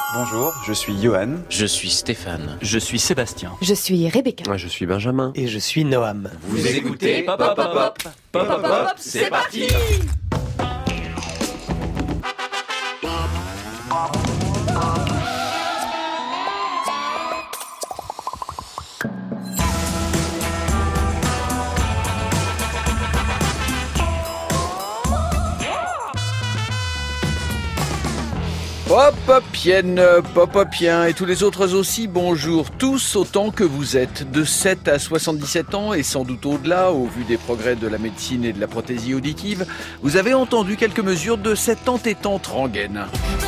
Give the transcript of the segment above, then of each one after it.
Bonjour, je suis Johan. Je suis Stéphane. Je suis Sébastien. Je suis Rebecca. Je suis Benjamin. Et je suis Noam. Vous écoutez Pop Pop Pop Pop. Pop Pop Pop, c'est parti. Popopienne, popopien et tous les autres aussi, bonjour tous autant que vous êtes, de 7 à 77 ans et sans doute au-delà, au vu des progrès de la médecine et de la prothésie auditive, vous avez entendu quelques mesures de cette entêtante rengaine.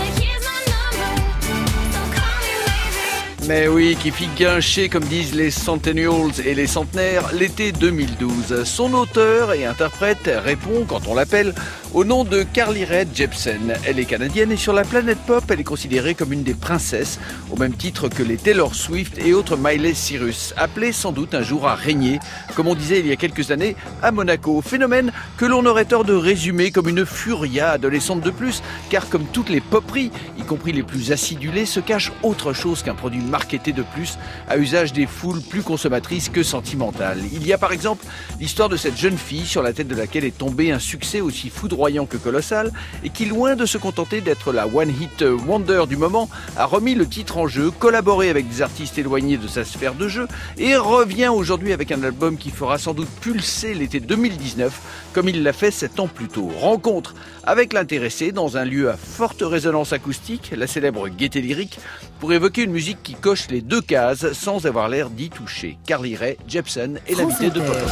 Mais oui, qui fit guincher, comme disent les centennials et les centenaires, l'été 2012. Son auteur et interprète répond, quand on l'appelle, au nom de Carly Rae Jepsen. Elle est canadienne et sur la planète pop, elle est considérée comme une des princesses, au même titre que les Taylor Swift et autres Miley Cyrus, appelée sans doute un jour à régner, comme on disait il y a quelques années, à Monaco. Phénomène que l'on aurait tort de résumer comme une furia adolescente de plus, car comme toutes les poperies, y compris les plus acidulées, se cache autre chose qu'un produit marketé de plus, à usage des foules plus consommatrices que sentimentales. Il y a par exemple l'histoire de cette jeune fille sur la tête de laquelle est tombé un succès aussi foudroyant que colossal et qui, loin de se contenter d'être la one-hit wonder du moment, a remis le titre en jeu, collaboré avec des artistes éloignés de sa sphère de jeu et revient aujourd'hui avec un album qui fera sans doute pulser l'été 2019 comme il l'a fait 7 ans plus tôt. Rencontre avec l'intéressé dans un lieu à forte résonance acoustique, la célèbre Gaîté Lyrique, pour évoquer une musique qui coche les deux cases sans avoir l'air d'y toucher. Carly Rae Jepsen est l'invité de Pop Pop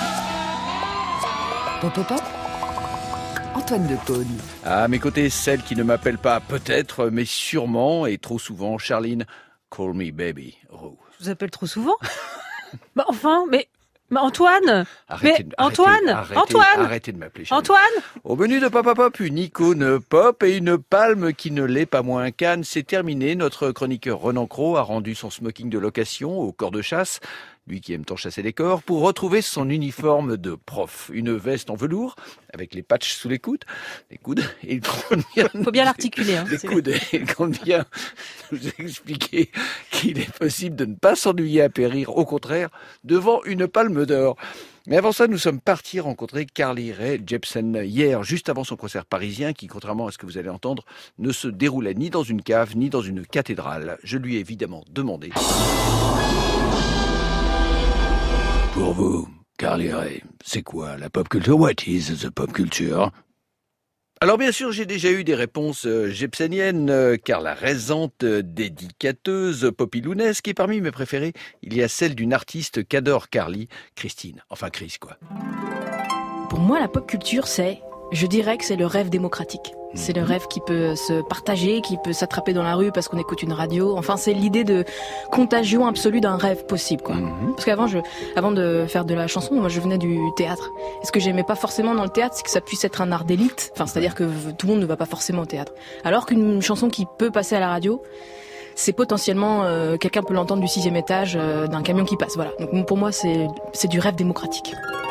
Pop. Pop Pop Pop. Antoine Decaune. À mes côtés, celle qui ne m'appelle pas peut-être, mais sûrement et trop souvent, Charline, Call Me Baby. Oh. Je vous appelle trop souvent. Mais Antoine. Arrêtez de m'appeler. Charline. Antoine. Au menu de Pop Pop Pop, une icône pop et une palme qui ne l'est pas moins Cannes. C'est terminé. Notre chroniqueur Renan Cros a rendu son smoking de location au corps de chasse. Lui qui aime tant chasser les corps, pour retrouver son uniforme de prof. Une veste en velours, avec les patchs sous les coudes, et il compte bien... Faut bien l'articuler, hein. Les coudes, il compte bien nous expliquer qu'il est possible de ne pas s'ennuyer à périr, au contraire, devant une palme d'or. Mais avant ça, nous sommes partis rencontrer Carly Rae Jepsen hier, juste avant son concert parisien, qui, contrairement à ce que vous allez entendre, ne se déroulait ni dans une cave, ni dans une cathédrale. Je lui ai évidemment demandé... Pour vous, Carly Rae, c'est quoi la pop culture? What is the pop culture? Alors bien sûr, j'ai déjà eu des réponses jepseniennes, car la raisante dédicateuse popilounesque, et parmi mes préférées, il y a celle d'une artiste qu'adore Carly, Christine. Enfin Chris, quoi. Pour moi, la pop culture, je dirais que c'est le rêve démocratique. C'est le rêve qui peut se partager, qui peut s'attraper dans la rue parce qu'on écoute une radio. Enfin, c'est l'idée de contagion absolue d'un rêve possible, quoi. Parce qu'avant, avant de faire de la chanson, moi, je venais du théâtre. Et ce que j'aimais pas forcément dans le théâtre, c'est que ça puisse être un art d'élite. Enfin, c'est-à-dire que tout le monde ne va pas forcément au théâtre. Alors qu'une chanson qui peut passer à la radio, c'est potentiellement, quelqu'un peut l'entendre du 6e étage d'un camion qui passe. Voilà. Donc pour moi, c'est du rêve démocratique.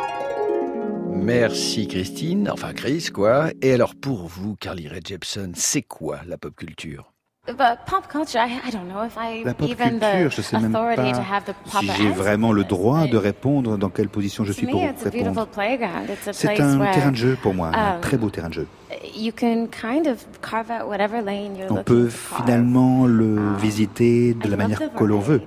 Merci Christine, enfin Chris quoi. Et alors pour vous, Carly Rae Jepsen, c'est quoi la pop culture? La pop culture, je sais même pas si j'ai vraiment le droit de répondre dans quelle position je suis pour répondre. C'est un terrain de jeu pour moi, un très beau terrain de jeu. On peut finalement le visiter de la manière que l'on veut.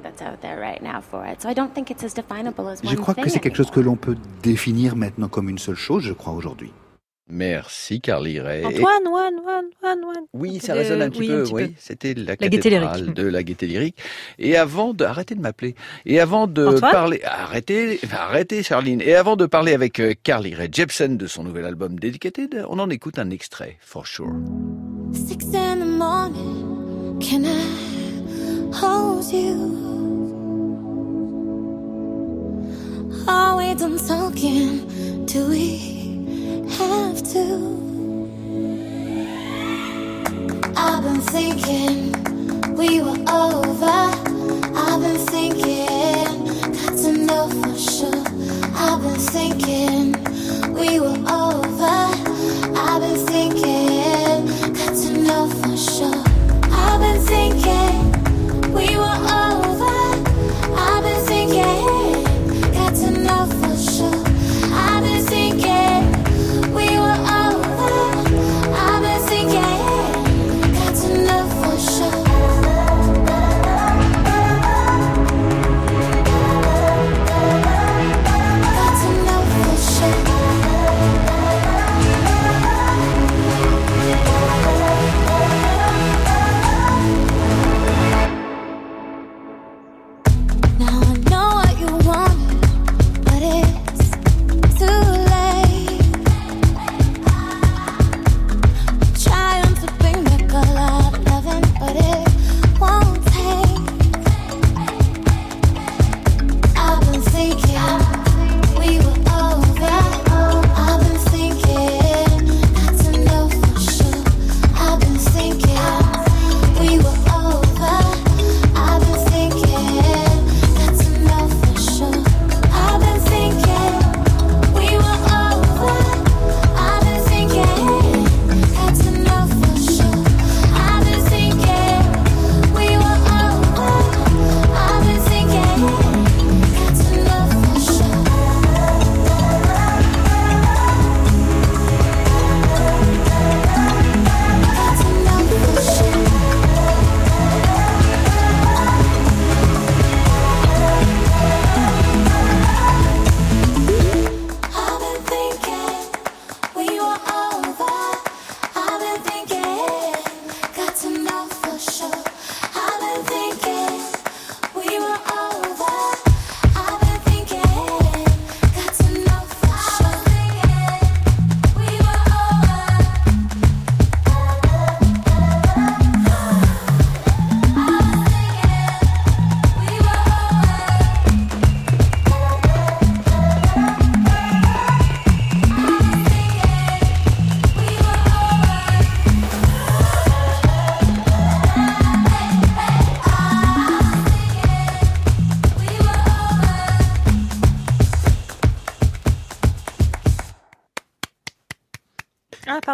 Je crois que c'est quelque chose que l'on peut définir maintenant comme une seule chose, je crois, aujourd'hui. Merci Carly Rae. Antoine. Oui, ça résonne un petit peu. C'était la Gaîté cathédrale de la Gaîté Lyrique. Et avant de... Arrêtez de m'appeler. Et avant de Antoine parler... Arrêtez Charline. Et avant de parler avec Carly Rae Jepsen de son nouvel album Dedicated, on en écoute un extrait, For Sure. 6 in the morning, can I hold you? Are we done talking? Do we have to? I've been thinking we were over. I've been thinking, got to know for sure. I've been thinking we were over. I've been thinking, got to know for sure. I've been thinking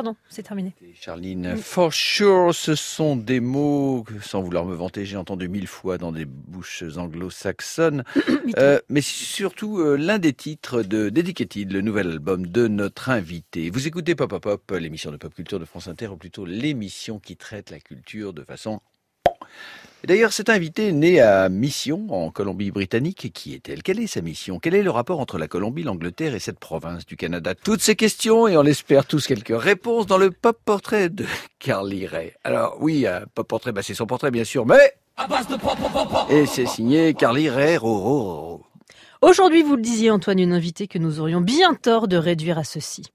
Pardon, c'est terminé. Charline, for sure, ce sont des mots que, sans vouloir me vanter, j'ai entendu 1000 fois dans des bouches anglo-saxonnes. Mais surtout l'un des titres de Dedicated, le nouvel album de notre invité. Vous écoutez Pop Pop Pop, l'émission de pop culture de France Inter, ou plutôt l'émission qui traite la culture de façon... Et d'ailleurs, cet invité né à Mission, en Colombie-Britannique, qui est-elle? Quelle est sa mission? Quel est le rapport entre la Colombie, l'Angleterre et cette province du Canada? Toutes ces questions, et on espère tous quelques réponses dans le pop portrait de Carly Rae. Alors oui, pop portrait, c'est son portrait bien sûr, mais... Et c'est signé Carly Rae. Aujourd'hui, vous le disiez Antoine, une invitée que nous aurions bien tort de réduire à ceci.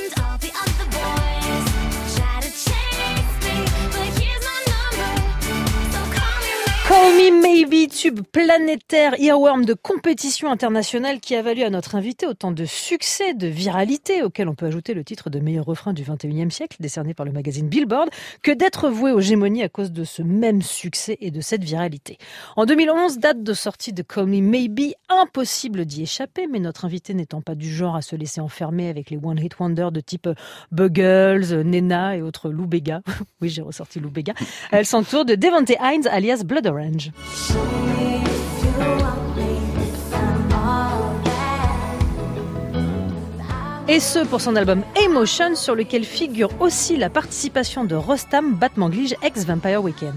Call Me Maybe, tube planétaire, earworm de compétition internationale qui a valu à notre invité autant de succès, de viralité, auquel on peut ajouter le titre de meilleur refrain du 21e siècle, décerné par le magazine Billboard, que d'être voué aux gémonies à cause de ce même succès et de cette viralité. En 2011, date de sortie de Call Me Maybe, impossible d'y échapper, mais notre invité n'étant pas du genre à se laisser enfermer avec les One Hit Wonders de type Buggles, Nena et autres Lou Bega. Oui, j'ai ressorti Lou Bega. Elle s'entoure de Devante Hines alias Blood Orange. Et ce pour son album Emotion, sur lequel figure aussi la participation de Rostam Batmanglij ex Vampire Weekend.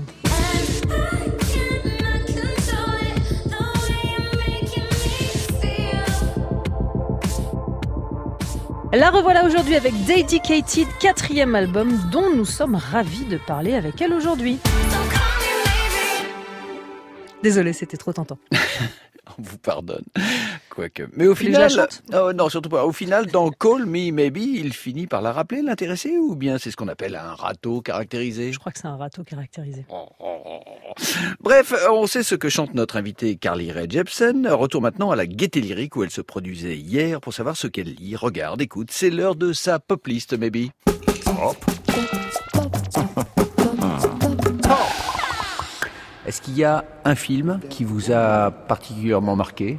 La revoilà aujourd'hui avec Dedicated, 4e album dont nous sommes ravis de parler avec elle aujourd'hui. Désolé, c'était trop tentant. On vous pardonne. Quoique. Mais au final... non, surtout pas. Au final, dans Call Me Maybe, il finit par la rappeler, l'intéressé, ou bien c'est ce qu'on appelle un râteau caractérisé? Je crois que c'est un râteau caractérisé. Bref, on sait ce que chante notre invitée Carly Rae Jepsen. Retour maintenant à la Gaieté Lyrique où elle se produisait hier pour savoir ce qu'elle lit, regarde, écoute. C'est l'heure de sa pop list, maybe. Hop. Est-ce qu'il y a un film qui vous a particulièrement marqué?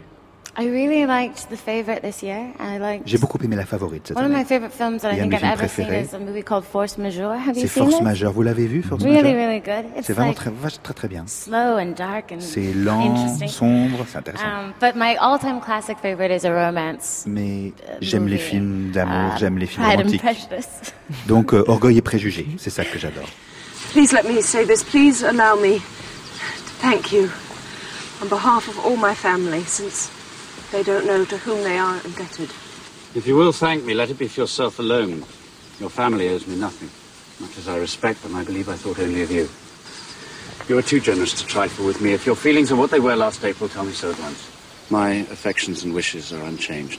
J'ai beaucoup aimé La Favorite cette année. One of my favorite films that I think I've ever seen is a movie called Force Majeure. Have you seen it? C'est Force Majeure. Vous l'avez vu, Force Majeure? Majeure? Really good. C'est vraiment très bien. Slow and dark and c'est lent, sombre, c'est intéressant. But my all-time classic favorite is a romance. Mais j'aime les films d'amour, j'aime les films romantiques. Donc Orgueil et Préjugés, c'est ça que j'adore. Please let me say this. Please allow me to thank you on behalf of all my family, since they don't know to whom they are indebted. If you will thank me, let it be for yourself alone. Your family owes me nothing. Much as I respect them, I believe I thought only of you. You are too generous to trifle with me. If your feelings are what they were last April, tell me so at once. My affections and wishes are unchanged.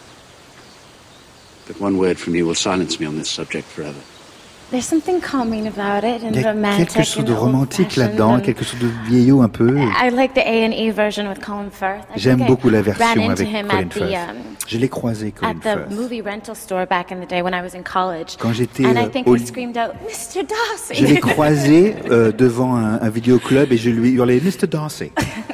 But one word from you will silence me on this subject forever. Il y a quelque chose de romantique là-dedans, quelque chose de vieillot un peu. J'aime beaucoup la version avec Colin Firth. Je l'ai croisé, Colin Firth. Quand j'étais au lycée, je l'ai croisé devant un vidéoclub et je lui hurlais Mr. Darcy.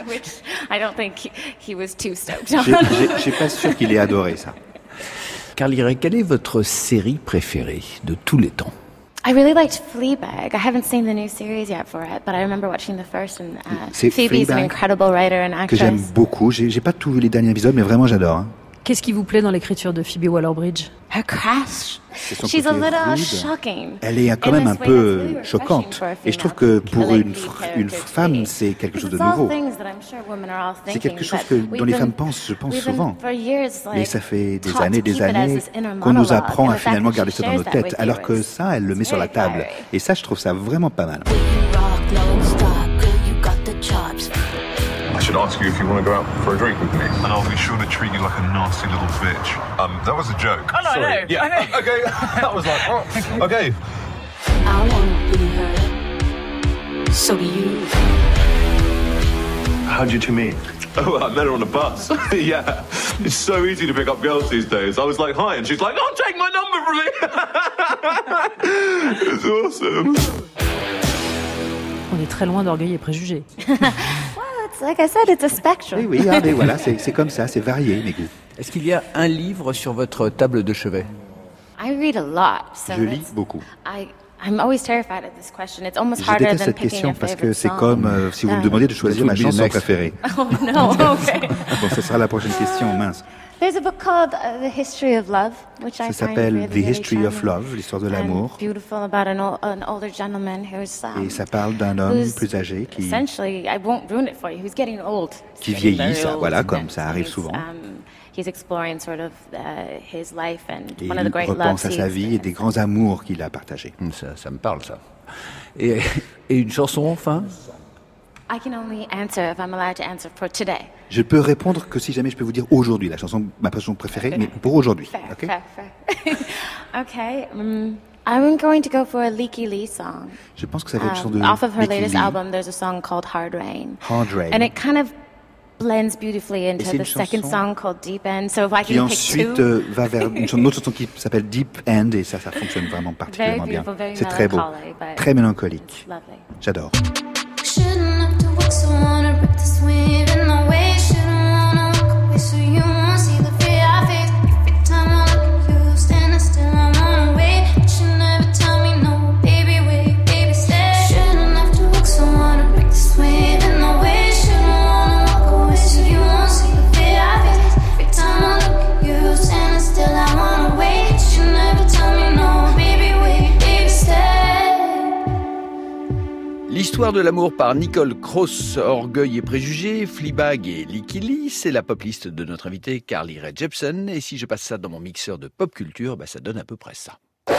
Je suis pas sûr qu'il ait adoré ça. Carly Rae, quelle est votre série préférée de tous les temps? I really liked Fleabag. I haven't seen the new series yet for it, but I remember watching the first. And Phoebe's an incredible writer and actress. Que j'aime beaucoup. J'ai pas tout vu les derniers épisodes, mais vraiment j'adore. Hein. Qu'est-ce qui vous plaît dans l'écriture de Phoebe Waller-Bridge? Her crash. She's a little shocking. Elle est quand même un peu choquante. Et je trouve que pour une femme, c'est quelque chose de nouveau. C'est quelque chose dont les femmes pensent, je pense souvent. Mais ça fait des années qu'on nous apprend à finalement garder ça dans nos têtes. Alors que ça, elle le met sur la table. Et ça, je trouve ça vraiment pas mal. I should ask you if you want to go out for a drink with me. And I'll be sure to treat you like a nasty little bitch. That was a joke. Oh, no, sorry. I know. Yeah. I know. Okay. That was like, oh, okay. I want to be her. So do you. How'd you two meet? Oh, I met her on a bus. Yeah. It's so easy to pick up girls these days. I was like, hi, and she's like, oh, take my number from me. It's awesome. On est très loin d'Orgueil et Préjugés. Like I said, it's a spectrum. Oui, mais voilà, c'est comme ça, c'est varié, mes goûts. Est-ce qu'il y a un livre sur votre table de chevet? I read a lot, so je lis beaucoup. I'm always terrified of this question. It's almost Je harder déteste than cette picking question your parce favorite que c'est song. comme si vous me demandiez de choisir ma chanson préférée. Oh no, okay. Bon, ce sera la prochaine question, mince. There's a book called The History of Love, which I Ça find s'appelle really, The really History of charming Love, l'histoire de l'amour. and beautiful about an older gentleman who's Et ça parle d'un homme who's plus âgé qui essentially, I won't ruin it for you, who's getting old. Qui vieillit, ça, voilà, comme ça arrive souvent. He's exploring sort of his life and Et one of the great il repense loves à sa vie et des grands amours qu'il a partagés. Ça me parle, ça. Et une chanson, enfin? I can only answer if I'm allowed to answer for today. Je peux répondre que si jamais je peux vous dire aujourd'hui la chanson, ma chanson préférée, mais pour aujourd'hui. Fair. Okay. I'm going to go for a Leaky Lee song. Je pense que ça va être une chanson de off of her Leaky latest Lee. album, there's a song called Hard Rain. Hard Rain. And it kind of blends beautifully into c'est the une second chanson song called Deep End. So if I Qui can pick ensuite two, va vers une autre chanson qui s'appelle Deep End et ça fonctionne vraiment particulièrement bien. beautiful, very C'est très beau, melancholy, but très mélancolique. it's lovely. J'adore. Shouldn't have to work, so wanna break this wave in the way. Shouldn't wanna walk away, so you won't see the fear I face. Every time I look at you, standing still, I wanna wait. But you never tell me no, baby, wait, baby, stay. Shouldn't have to work, so wanna break this wave in the way. Shouldn't wanna walk away, so you won't see the fear I face. Every time I look at you, standing still, I wanna wait. But you never tell me no, baby, wait, baby, stay. L'histoire de l'amour par Nicole Cross, Orgueil et préjugés, Fleabag et Leaky Lee, c'est la pop list de notre invité Carly Rae Jepsen. Et si je passe ça dans mon mixeur de pop culture, ça donne à peu près ça.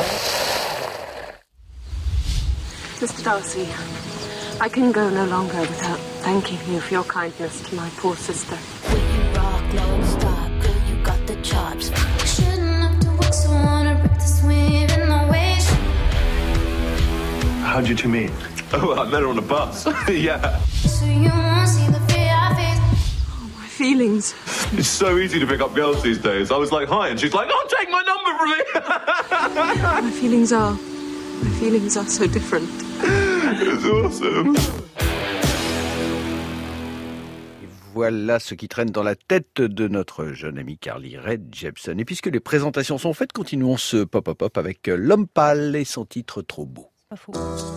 Mr. Darcy, I can go no longer without thanking you for your kindness to my poor sister. Rock, don't stop, girl, you got the chops. Shouldn't have to work, so wanna break this wave in the way. How'd you two meet? Oh, I met her on a bus. Yeah. So you won't see the fear I face. Oh, my feelings. It's so easy to pick up girls these days. I was like, hi, and she's like, oh, take my number from me. My feelings are so different. It's awesome. Voilà ce qui traîne dans la tête de notre jeune amie Carly Rae Jepsen. Et puisque les présentations sont faites, continuons ce pop-up avec L'Homme Pâle et son titre Trop Beau. Pas faux.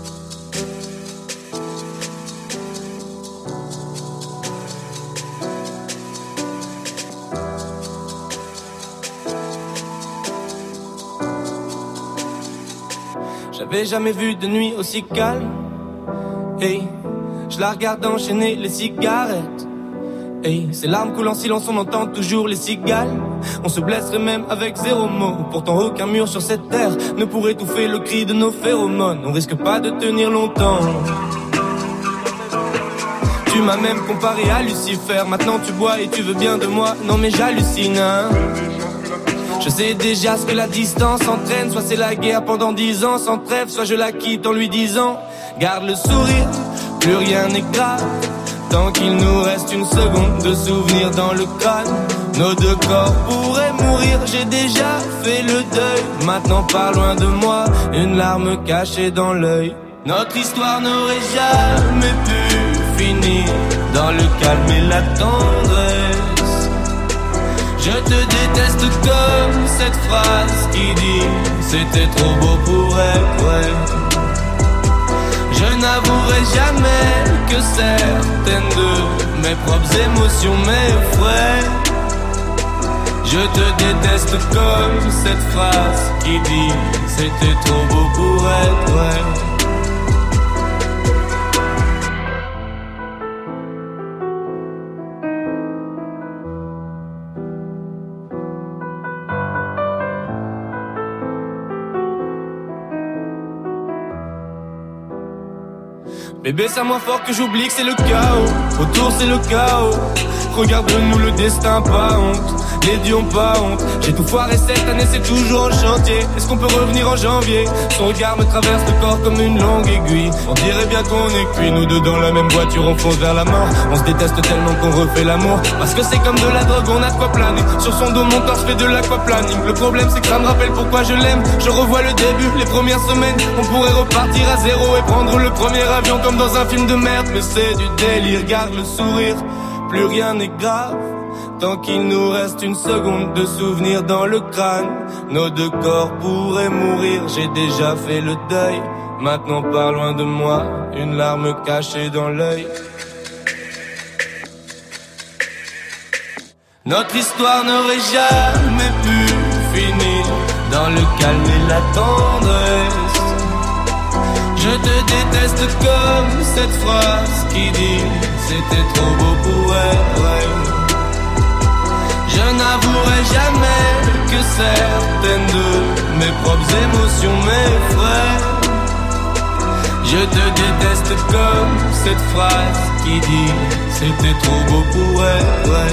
J'avais jamais vu de nuit aussi calme. Hey, je la regarde enchaîner les cigarettes. Hey, ses larmes coulent en silence, on entend toujours les cigales. On se blesserait même avec zéro mot. Pourtant aucun mur sur cette terre ne pourrait étouffer le cri de nos phéromones. On risque pas de tenir longtemps. Tu m'as même comparé à Lucifer. Maintenant tu bois et tu veux bien de moi. Non mais j'hallucine, hein. Je sais déjà ce que la distance entraîne. Soit c'est la guerre pendant 10 ans sans trêve, soit je la quitte en lui disant garde le sourire, plus rien n'est grave. Tant qu'il nous reste une seconde de souvenir dans le crâne, nos deux corps pourraient mourir. J'ai déjà fait le deuil, maintenant pas loin de moi, une larme cachée dans l'œil. Notre histoire n'aurait jamais pu finir dans le calme et la tendresse. Je te déteste comme cette phrase qui dit c'était trop beau pour être vrai. Je n'avouerai jamais que certaines de mes propres émotions m'effraient. Je te déteste comme cette phrase qui dit c'était trop beau pour être vrai. Bébé, c'est moins fort que j'oublie que c'est le chaos. Autour c'est le chaos. Regarde-nous, le destin, pas honte. Les dieux ont pas honte. J'ai tout foiré cette année, c'est toujours en chantier. Est-ce qu'on peut revenir en janvier? Son regard me traverse le corps comme une longue aiguille. On dirait bien qu'on est cuits, nous deux dans la même voiture, on fonce vers la mort. On se déteste tellement qu'on refait l'amour. Parce que c'est comme de la drogue, on a de quoi planer. Sur son dos, mon torse fait de l'aquaplaning. Le problème c'est que ça me rappelle pourquoi je l'aime. Je revois le début, les premières semaines. On pourrait repartir à zéro et prendre le premier avion comme dans un film de merde. Mais c'est du délire, garde le sourire, plus rien n'est grave. Tant qu'il nous reste une seconde de souvenir dans le crâne, nos deux corps pourraient mourir, j'ai déjà fait le deuil. Maintenant pars loin de moi, une larme cachée dans l'œil. Notre histoire n'aurait jamais pu finir dans le calme et la tendresse. Je te déteste comme cette phrase qui dit c'était trop beau pour être vrai. Je n'avouerai jamais que certaines de mes propres émotions m'effraient. Je te déteste comme cette phrase qui dit c'était trop beau pour être vrai.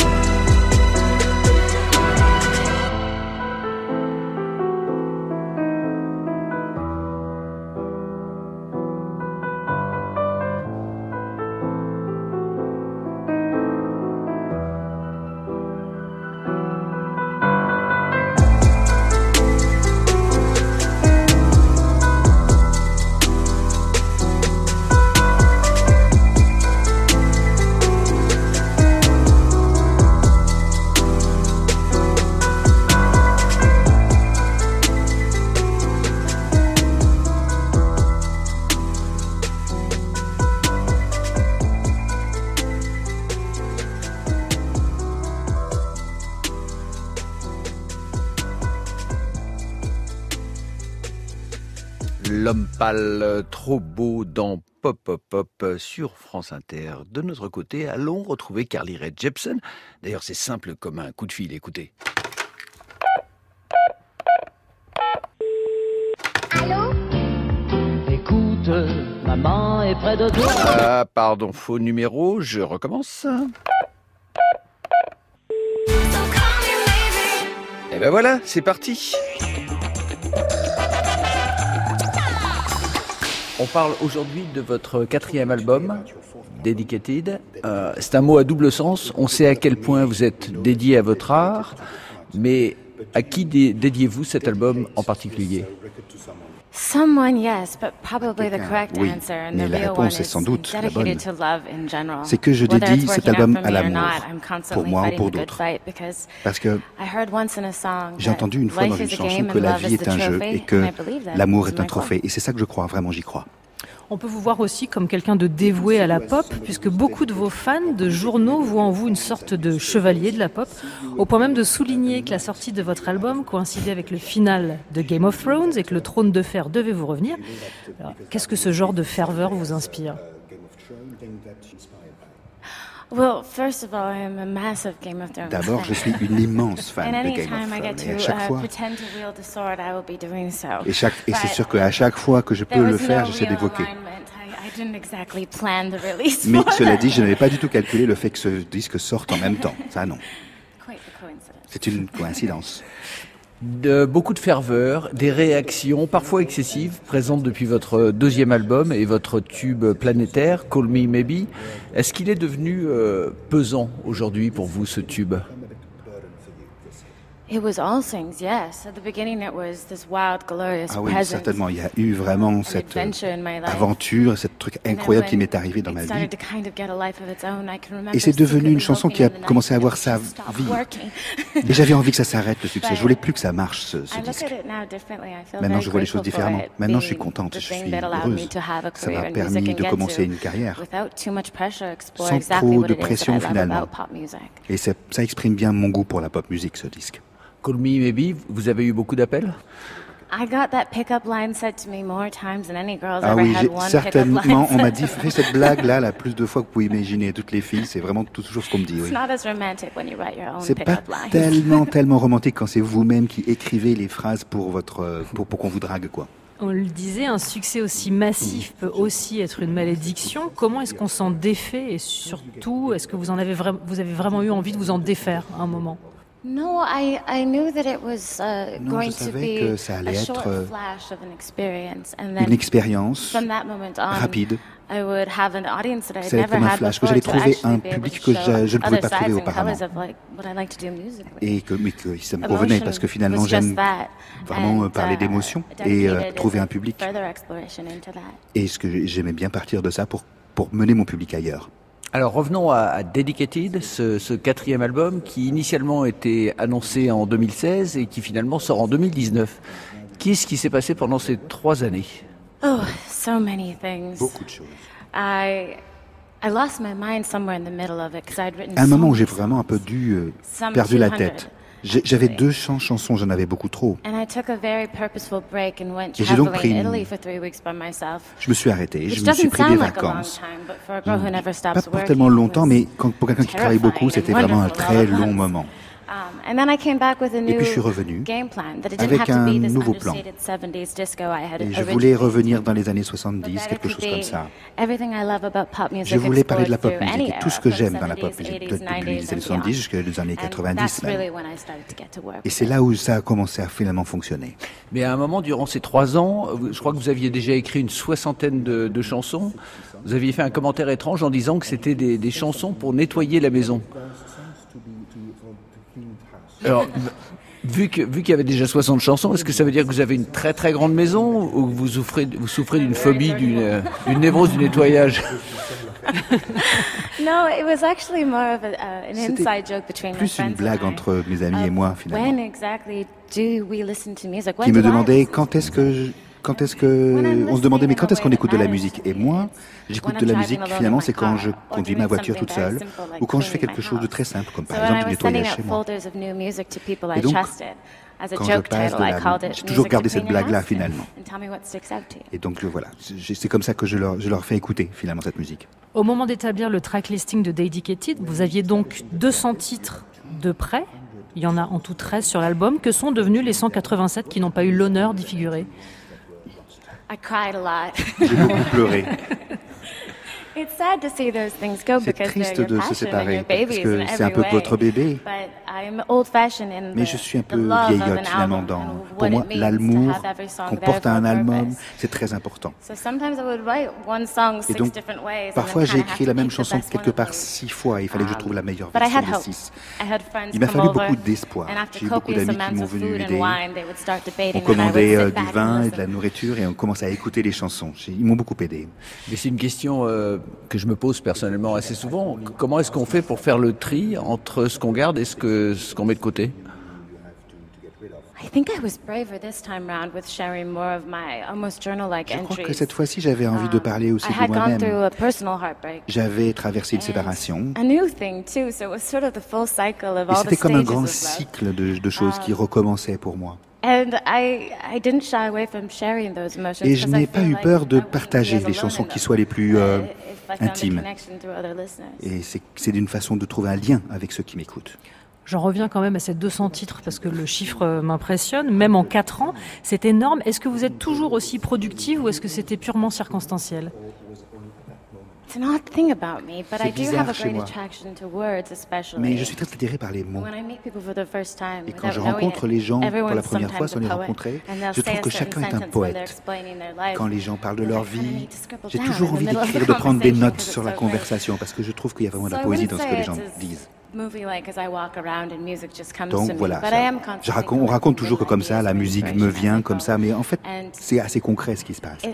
L'homme pâle, trop beau dans Pop Pop Pop sur France Inter. De notre côté, allons retrouver Carly Rae Jepsen. D'ailleurs, c'est simple comme un coup de fil, écoutez. Allô ? Écoute, maman est près de toi. Ah, pardon, faux numéro, je recommence. Et ben voilà, c'est parti. On parle aujourd'hui de votre 4e album, Dedicated. C'est un mot à double sens. On sait à quel point vous êtes dédié à votre art, mais à qui dédiez-vous cet album en particulier ? Someone, yes, but probably the correct oui, answer, and mais the la real réponse one est sans is doute la bonne. dedicated to love in general. C'est que je Whether dédie it's cet working album out à for me or l'amour, not, I'm constantly pour moi ou fighting pour the good d'autres. fight because Parce que I heard once in a song j'ai entendu une fois that dans life une is a game chanson que and la love vie is est the un jeu trophy, et que and I believe that. l'amour est It's un my trophée. Et c'est ça que je crois, vraiment j'y crois. On peut vous voir aussi comme quelqu'un de dévoué à la pop, puisque beaucoup de vos fans de journaux voient en vous une sorte de chevalier de la pop, au point même de souligner que la sortie de votre album coïncidait avec le final de Game of Thrones et que le trône de fer devait vous revenir. Alors, qu'est-ce que ce genre de ferveur vous inspire ? Well, first of all, I'm a massive Game of Thrones D'abord, je suis une immense fan de Game of Thrones. Et à chaque fois, et c'est sûr qu'à chaque fois que je peux le faire, j'essaie d'évoquer. Mais cela dit, je n'avais pas du tout calculé le fait que ce disque sorte en même temps. Ça, non. C'est une coïncidence. Beaucoup de ferveur, des réactions parfois excessives présentes depuis votre 2e album et votre tube planétaire, Call Me Maybe. Est-ce qu'il est devenu pesant aujourd'hui pour vous, ce tube ? It was all things, yes. At the beginning, it was this wild, glorious Ah oui, presence. certainement. Il y a eu vraiment cette aventure, cette truc incroyable qui m'est arrivé dans ma vie. Et c'est devenu une chanson qui a commencé à avoir sa vie. Et j'avais envie que ça s'arrête, le succès. Je voulais plus que ça marche, ce disque. Maintenant, je vois les choses différemment. Maintenant, je suis contente, je suis heureuse. Ça m'a permis de commencer une carrière sans trop de pression, finalement. Et ça exprime bien mon goût pour la pop music, ce disque. Call Me Maybe, vous avez eu beaucoup d'appels ? Ah oui, certainement, on m'a dit, fais cette blague-là, la plus de fois que vous pouvez imaginer. Toutes les filles, c'est vraiment toujours ce qu'on me dit. Oui. C'est pas tellement romantique quand c'est vous-même qui écrivez les phrases pour qu'on vous drague, quoi. On le disait, un succès aussi massif peut aussi être une malédiction. Comment est-ce qu'on s'en défait et surtout, est-ce que vous avez vraiment eu envie de vous en défaire à un moment ? Non, je savais que ça allait être une expérience rapide. C'est comme un flash, que j'allais trouver un public que je ne pouvais pas trouver auparavant. Et que ça me convenait, parce que finalement j'aime vraiment parler d'émotions et trouver un public. Et ce que j'aimais bien partir de ça pour mener mon public ailleurs. Alors revenons à Dedicated, ce 4e album qui initialement était annoncé en 2016 et qui finalement sort en 2019. Qu'est-ce qui s'est passé pendant ces 3 années? Oh, so many things. Beaucoup de choses. I lost my mind somewhere in the middle of it because I'd written. À un moment où j'ai vraiment un peu perdu la tête. J'avais 200 chansons, j'en avais beaucoup trop. And I took a very purposeful break and went Et j'ai donc traveling in Italy for 3 weeks by myself. Je me suis arrêté, je Which me suis doesn't pris des sound like a long vacances. time, but for a girl who never stops Pas pour working, tellement longtemps, it mais pour quelqu'un qui travaille beaucoup, c'était vraiment un très long moment. And then I came back with a Et new puis je suis revenu game plan that it didn't avec have to un be this nouveau plan. understated 70s disco I had Et je originally. voulais revenir dans les années 70, But that quelque it chose could comme be ça. everything I love about pop music Je voulais parler de la pop explored music through et tout ce any que era, j'aime from dans la 70s, pop music, 80s, depuis les 90s années and 70 beyond. jusqu'aux années And 90 that's même. really when I started to get to work. Et c'est là où ça a commencé à finalement fonctionner. Mais à un moment, durant ces 3 ans, je crois que vous aviez déjà écrit une 60aine de chansons. Vous aviez fait un commentaire étrange en disant que c'était des chansons pour nettoyer la maison. Alors, vu qu'il y avait déjà 60 chansons, est-ce que ça veut dire que vous avez une très très grande maison ou que vous souffrez d'une phobie, d'une névrose du nettoyage? No, it was actually more of an inside joke between my Plus une friends blague and I. entre mes amis et moi, finalement, When exactly do we listen to music? When qui me do I demandaient listen quand est-ce que on se demandait mais quand est-ce qu'on écoute de la musique? Et moi, j'écoute de la musique finalement c'est quand je conduis ma voiture toute seule ou quand je fais quelque chose de très simple comme par exemple du nettoyage chez moi. Et donc, quand je passe j'ai toujours gardé cette blague-là finalement. Et donc voilà, c'est comme ça que je leur fais écouter finalement cette musique. Au moment d'établir le track listing de Dedicated, vous aviez donc 200 titres de près. Il y en a en tout 13 sur l'album. Que sont devenus les 187 qui n'ont pas eu l'honneur d'y figurer? J'ai beaucoup pleuré. C'est triste de se séparer parce que c'est un peu votre bébé. Mais je suis un peu vieillotte finalement. Pour moi, l'amour qu'on porte à un album, c'est très important. Et donc, parfois j'ai écrit la même chanson quelque part 6 fois. Il fallait que je trouve la meilleure version des 6. Il m'a fallu beaucoup d'espoir. J'ai eu beaucoup d'amis qui m'ont venu aider. On commandait du vin et de la nourriture et on commençait à écouter les chansons. Ils m'ont beaucoup aidé. Mais c'est une question que je me pose personnellement assez souvent. Comment est-ce qu'on fait pour faire le tri entre ce qu'on garde et ce qu'on met de côté? Je crois que cette fois-ci, j'avais envie de parler aussi de moi-même. J'avais traversé une séparation. Et c'était comme un grand cycle de choses qui recommençaient pour moi. Et je n'ai pas eu peur de partager les chansons qui soient les plus intimes. Et c'est d'une façon de trouver un lien avec ceux qui m'écoutent. J'en reviens quand même à ces 200 titres parce que le chiffre m'impressionne. Même en 4 ans, c'est énorme. Est-ce que vous êtes toujours aussi productive ou est-ce que c'était purement circonstanciel? C'est bizarre chez moi. Mais je suis très attirée par les mots. Et quand je rencontre les gens pour la première fois sans les rencontrer, je trouve que chacun est un poète. Quand les gens parlent de leur vie, j'ai toujours envie d'écrire, de prendre des notes sur la conversation parce que je trouve qu'il y a vraiment de la poésie dans ce que les gens disent. Donc voilà, on raconte toujours que comme ça, la musique me vient comme ça, mais en fait, c'est assez concret ce qui se passe.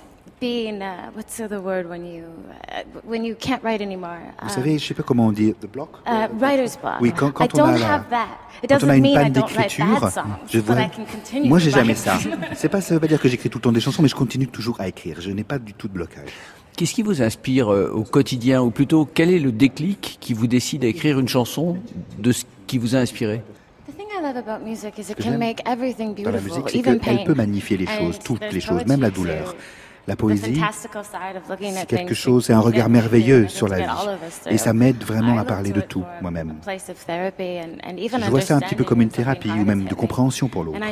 Vous savez, je ne sais pas comment on dit, the block? Writer's block. Oui, quand on a une panne d'écriture, moi j'ai jamais ça. Ça veut pas dire que j'écris tout le temps des chansons, mais je continue toujours à écrire. Je n'ai pas du tout de blocage. Qu'est-ce qui vous inspire au quotidien, ou plutôt quel est le déclic qui vous décide à écrire une chanson de ce qui vous a inspiré? Ce que j'aime dans la musique, c'est qu'elle peut magnifier les choses, toutes les choses, même la douleur. La poésie, c'est quelque chose, c'est un regard merveilleux sur la vie. Et ça m'aide vraiment à parler de tout, moi-même. Je vois ça un petit peu comme une thérapie ou même de compréhension pour l'autre.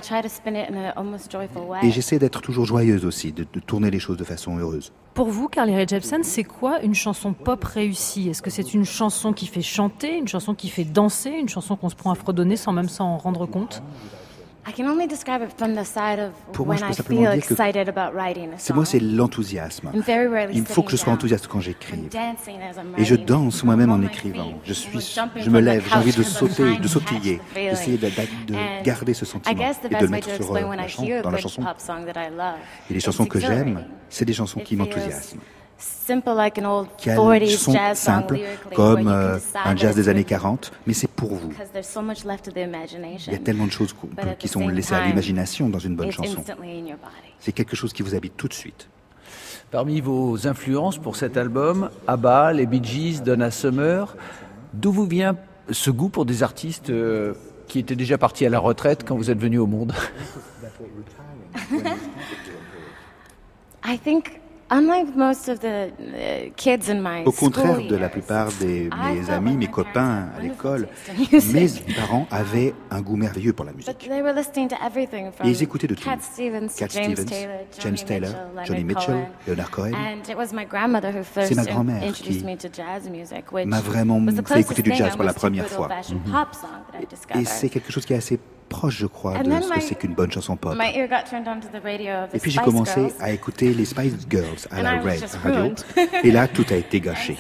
Et j'essaie d'être toujours joyeuse aussi, de tourner les choses de façon heureuse. Pour vous, Carly Rae Jepsen, c'est quoi une chanson pop réussie? Est-ce que c'est une chanson qui fait chanter, une chanson qui fait danser, une chanson qu'on se prend à fredonner sans même s'en rendre compte? Pour moi, je peux simplement dire que c'est l'enthousiasme. Il faut que je sois enthousiaste quand j'écris. Et je danse moi-même en écrivant. Je me lève, j'ai envie de sauter, de sautiller, d'essayer de garder ce sentiment et de le mettre dans la chanson. Et les chansons que j'aime, c'est des chansons qui m'enthousiasment. qui a le son simple, comme un jazz des années 40, mais c'est pour vous. Il y a tellement de choses qui sont laissées à l'imagination dans une bonne chanson. C'est quelque chose qui vous habite tout de suite. Parmi vos influences pour cet album, ABBA, les Bee Gees, Donna Summer, d'où vous vient ce goût pour des artistes qui étaient déjà partis à la retraite quand vous êtes venu au monde? Au contraire de la plupart de mes amis, mes copains à l'école, mes parents avaient un goût merveilleux pour la musique. Et ils écoutaient de tout. Cat Stevens, James Taylor, Johnny Mitchell, Leonard Cohen. C'est ma grand-mère qui m'a vraiment fait écouter du jazz pour la première fois. Et c'est quelque chose qui est assez proche, je crois, de ce que c'est qu'une bonne chanson pop. Et puis j'ai commencé à écouter les Spice Girls à la radio, et là tout a été gâché.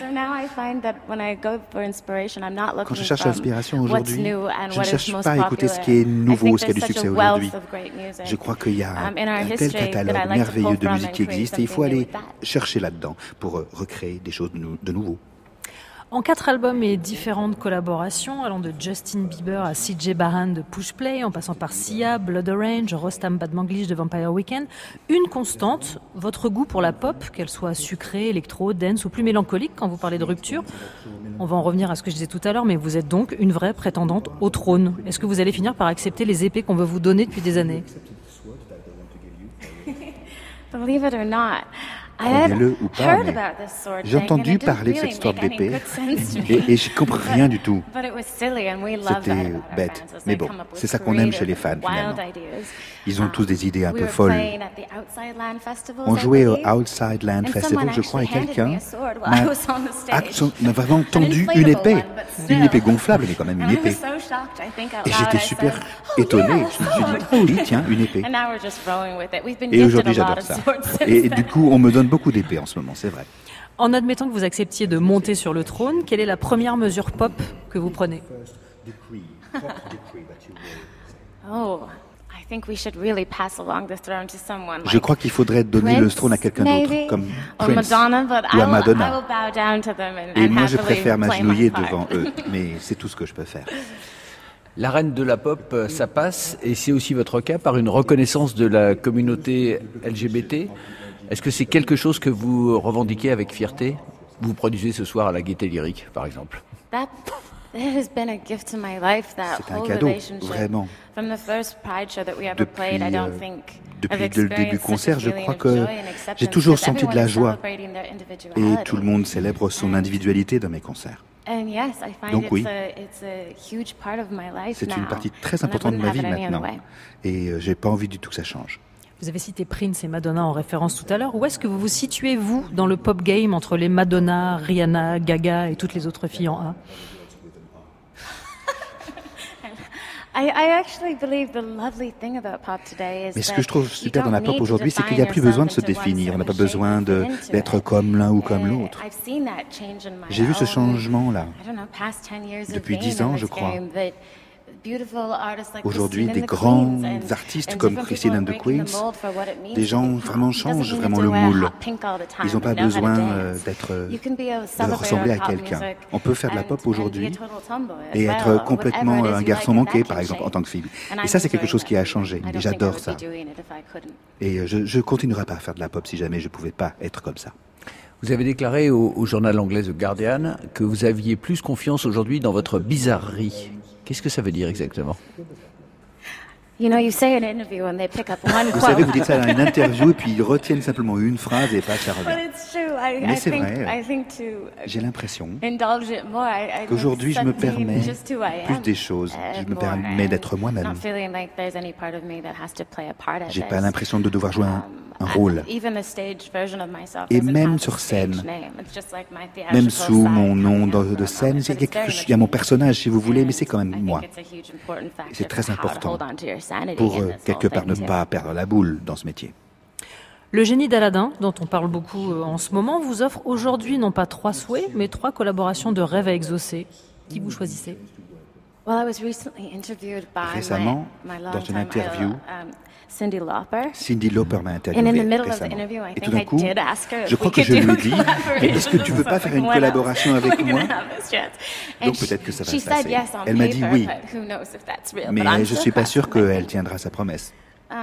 Quand je cherche l'inspiration aujourd'hui, je ne cherche pas à écouter ce qui est nouveau, ce qui a du succès aujourd'hui. Je crois qu'il y a un tel catalogue merveilleux de musique qui existe, et il faut aller chercher là-dedans pour recréer des choses de nouveau. En 4 albums et différentes collaborations, allant de Justin Bieber à CJ Bahan de Pushplay, en passant par Sia, Blood Orange, Rostam Badmanglish de Vampire Weekend, une constante, votre goût pour la pop, qu'elle soit sucrée, électro, dance ou plus mélancolique quand vous parlez de rupture. On va en revenir à ce que je disais tout à l'heure, mais vous êtes donc une vraie prétendante au trône. Est-ce que vous allez finir par accepter les épées qu'on veut vous donner depuis des années? Believe it or not. Croyez-le ou pas, mais j'ai entendu parler de cette histoire d'épée et j'y comprends rien du tout. C'était bête, mais bon, c'est ça qu'on aime chez les fans finalement. Ils ont tous des idées un peu folles. On jouait au Outside Land Festival, je crois, et quelqu'un m'a vraiment tendu une épée gonflable, mais quand même une épée. Et j'étais super étonné. Je me suis dit, oh oui, tiens, une épée. Et aujourd'hui, j'adore ça. Et du coup, on me donne beaucoup d'épées en ce moment, c'est vrai. En admettant que vous acceptiez de monter sur le trône, quelle est la première mesure pop que vous prenez? Je crois qu'il faudrait donner le trône à quelqu'un d'autre, comme Prince ou à Madonna. Et moi, je préfère m'agenouiller devant eux, mais c'est tout ce que je peux faire. La reine de la pop, ça passe, et c'est aussi votre cas, par une reconnaissance de la communauté LGBT. Est-ce que c'est quelque chose que vous revendiquez avec fierté? Vous produisez ce soir à la Gaîté Lyrique, par exemple. C'est un cadeau, vraiment. Depuis le début du concert, je crois que j'ai toujours senti de la joie. Et tout le monde célèbre son individualité dans mes concerts. Donc oui, c'est une partie très importante de ma vie maintenant. Et j'ai pas envie du tout que ça change. Vous avez cité Prince et Madonna en référence tout à l'heure. Où est-ce que vous vous situez, vous, dans le pop game entre les Madonna, Rihanna, Gaga et toutes les autres filles en A? Mais ce que je trouve super dans la pop aujourd'hui, c'est qu'il n'y a plus besoin de se définir. On n'a pas besoin d'être comme l'un ou comme l'autre. J'ai vu ce changement-là depuis 10 ans, je crois. Aujourd'hui, des grands artistes comme Christine and the Queens, des gens vraiment changent vraiment le moule. Ils n'ont pas besoin de ressembler à quelqu'un. On peut faire de la pop aujourd'hui et être complètement un garçon manqué, par exemple, en tant que fille. Et ça, c'est quelque chose qui a changé. Et j'adore ça. Et je continuerai pas à faire de la pop si jamais je ne pouvais pas être comme ça. Vous avez déclaré au journal anglais The Guardian que vous aviez plus confiance aujourd'hui dans votre bizarrerie. Qu'est-ce que ça veut dire exactement? Vous savez, vous dites ça dans une interview et puis ils retiennent simplement une phrase et pas ça revient. Mais c'est vrai, j'ai l'impression qu'aujourd'hui je me permets plus des choses, je me permets d'être moi-même. J'ai pas l'impression de devoir jouer un rôle. Et même sur scène, même sous mon nom de scène, il y a mon personnage si vous voulez, mais c'est quand même moi. Et c'est très important pour quelque part ne pas perdre la boule dans ce métier. Le génie d'Aladin, dont on parle beaucoup en ce moment, vous offre aujourd'hui non pas 3 souhaits, mais 3 collaborations de rêve à exaucer. Qui vous choisissez? Récemment, dans une interview, Cyndi Lauper m'a interviewé récemment. Et tout d'un coup, je crois que je lui ai dit, mais est-ce que tu veux pas faire une collaboration avec moi? Donc peut-être que ça va se passer. Elle m'a dit oui, mais je suis pas sûr qu'elle tiendra sa promesse.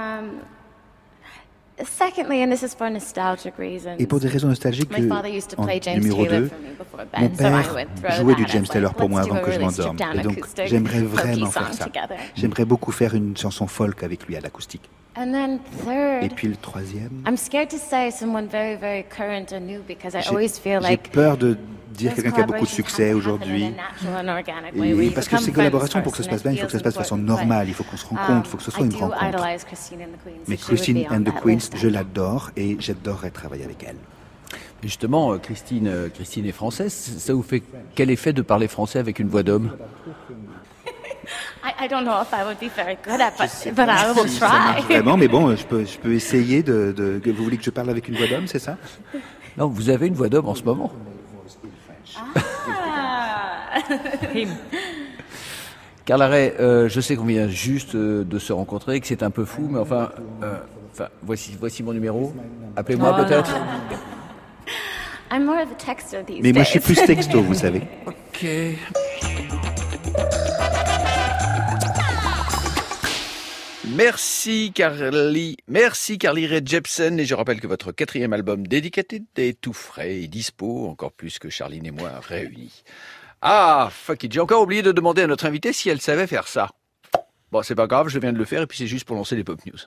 Et pour des raisons nostalgiques, en numéro 2, mon père jouait du James Taylor pour moi avant que je m'endorme. Et donc, j'aimerais vraiment faire ça. J'aimerais beaucoup faire une chanson folk avec lui à l'acoustique. Et puis le troisième, j'ai peur de dire quelqu'un qui a beaucoup de succès aujourd'hui. Oui, parce que ces collaborations, pour que ça se passe bien, il faut que ça se passe de façon normale, il faut qu'on se rencontre, il faut que ce soit une rencontre. Mais Christine and the Queens, je l'adore et j'adorerais travailler avec elle. Justement, Christine est française, ça vous fait quel effet de parler français avec une voix d'homme? I don't know if I would be very good at it, but I will try. Vraiment, mais bon, je peux essayer de... Vous voulez que je parle avec une voix d'homme, c'est ça? Non, vous avez une voix d'homme en ce moment. Karl Ray, je sais qu'on vient juste de se rencontrer, que c'est un peu fou, mais enfin, voici mon numéro. Appelez-moi peut-être. I'm more of a texter these mais moi, je suis plus texto, vous savez. Ok. Merci Carly Rae Jepsen, et je rappelle que votre 4e album Dedicated est tout frais et dispo, encore plus que Charline et moi réunis. Ah, fuck it, j'ai encore oublié de demander à notre invitée si elle savait faire ça. Bon, c'est pas grave, je viens de le faire et puis c'est juste pour lancer les pop news.